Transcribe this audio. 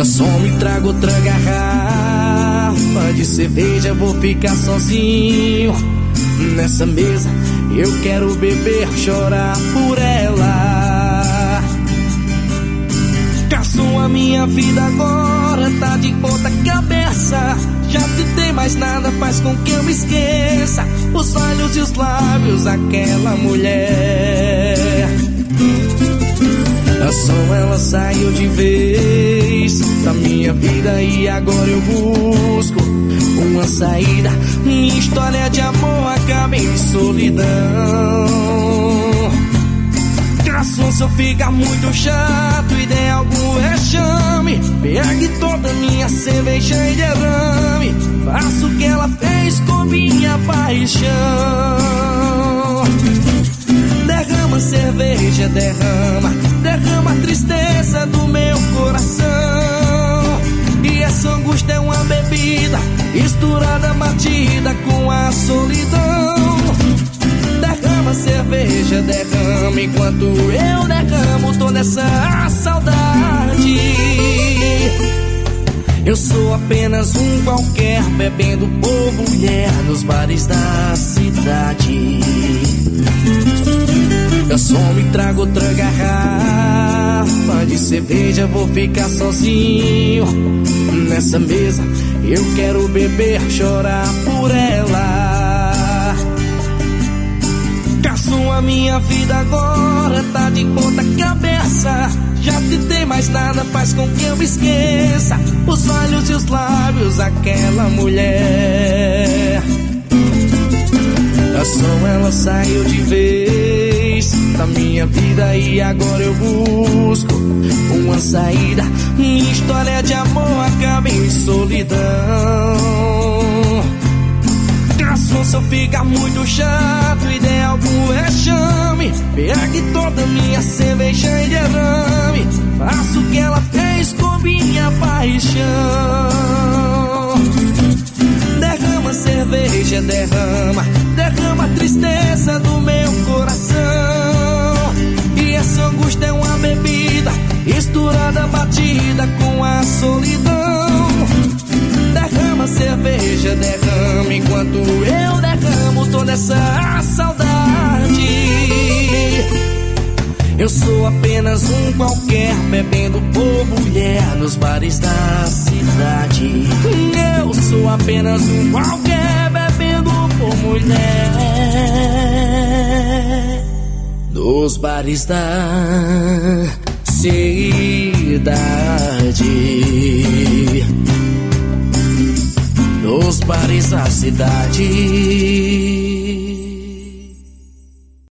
Garçom, me traga outra garrafa de cerveja, vou ficar sozinho nessa mesa. Eu quero beber, chorar por ela. Garçom, a minha vida agora tá de ponta cabeça. Já tentei, mais nada faz com que eu me esqueça os olhos e os lábios daquela mulher. Garçom, ela saiu de vez da minha vida e agora eu busco uma saída. Minha história de amor acaba em solidão. Garçom, se eu ficar muito chato e der algum vexame, pegue toda minha cerveja e derrame. Faço o que ela fez com minha paixão. Derrama cerveja, derrama a tristeza do meu coração. E essa angústia é uma bebida misturada, batida com a solidão. Derrama cerveja, derrama enquanto eu derramo toda essa saudade. Eu sou apenas um qualquer, bebendo por mulher nos bares da cidade. Garçom, me traga outra garrafa de cerveja, vou ficar sozinho nessa mesa. Eu quero beber, chorar por ela. Garçom, a minha vida agora tá de ponta cabeça. Já tentei, mais nada faz com que eu me esqueça os olhos e os lábios daquela mulher. Garçom, ela saiu de vez da minha vida e agora eu busco uma saída. Minha história de amor acaba em solidão. Garçom, se eu ficar muito chato e der algum vexame, pegue toda minha cerveja e derrame. Faço o que ela fez com minha paixão. Derrama cerveja, derrama a tristeza do meu coração. E essa angústia é uma bebida misturada, batida com a solidão. Derrama cerveja, derrama enquanto eu derramo toda essa saudade. Eu sou apenas um qualquer, bebendo por mulher nos bares da cidade. Eu sou apenas um qualquer, bebendo por mulher nos bares da cidade. Nos bares da cidade.